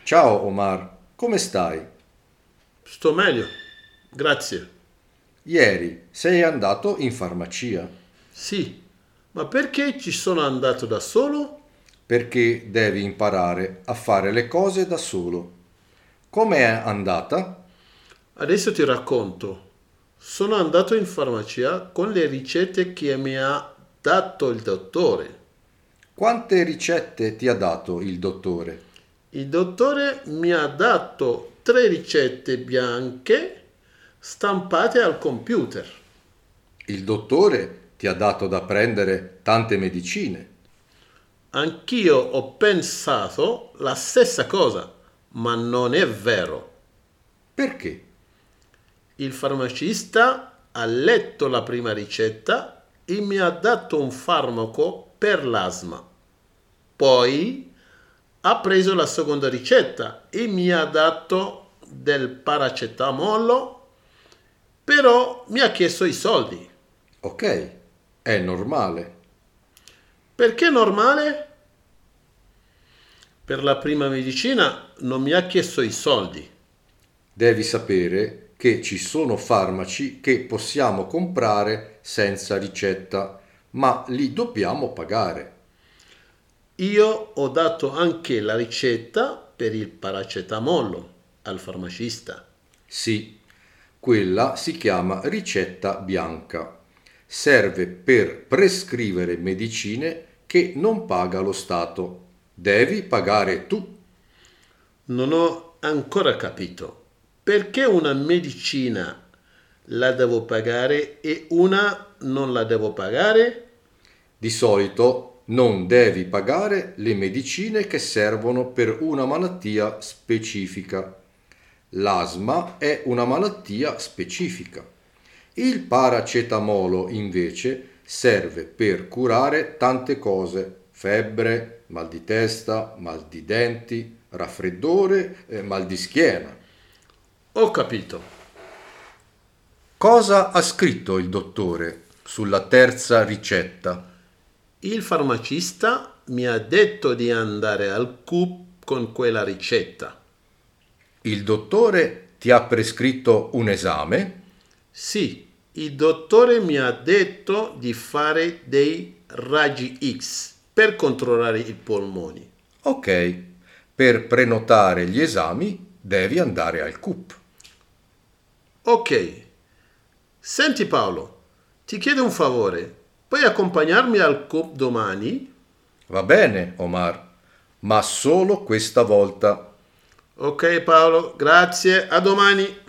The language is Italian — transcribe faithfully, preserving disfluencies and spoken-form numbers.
Ciao Omar, come stai? Sto meglio, grazie. Ieri sei andato in farmacia Sì, ma perché ci sono andato da solo? perché devi imparare a fare le cose da solo. Come è andata? Adesso ti racconto. Sono andato in farmacia con le ricette che mi ha dato il dottore. Quante ricette ti ha dato il dottore? Il dottore mi ha dato tre ricette bianche stampate al computer. Il dottore ti ha dato da prendere tante medicine. Anch'io ho pensato la stessa cosa, ma non è vero. Perché? Il farmacista ha letto la prima ricetta e mi ha dato un farmaco per l'asma. Poi ha preso la seconda ricetta e mi ha dato del paracetamolo, però mi ha chiesto i soldi. Ok, è normale. Perché normale? Per la prima medicina non mi ha chiesto i soldi. Devi sapere che ci sono farmaci che possiamo comprare senza ricetta, ma li dobbiamo pagare. Io ho dato anche la ricetta per il paracetamolo al farmacista. Sì, quella si chiama ricetta bianca. Serve per prescrivere medicine che non paga lo Stato. Devi pagare tu. Non ho ancora capito perché una medicina la devo pagare e una non la devo pagare? Di solito non devi pagare le medicine che servono per una malattia specifica. L'asma è una malattia specifica. Il paracetamolo invece serve per curare tante cose: febbre, mal di testa, mal di denti, raffreddore, eh, mal di schiena. Ho capito. Cosa ha scritto il dottore sulla terza ricetta? Il farmacista mi ha detto di andare al Coop con quella ricetta. Il dottore ti ha prescritto un esame? Sì, il dottore mi ha detto di fare dei raggi X per controllare i polmoni. Ok, per prenotare gli esami devi andare al CUP. Ok, senti Paolo, ti chiedo un favore. Puoi accompagnarmi al Coop domani? Va bene, Omar, ma solo questa volta. Ok Paolo, grazie, a domani.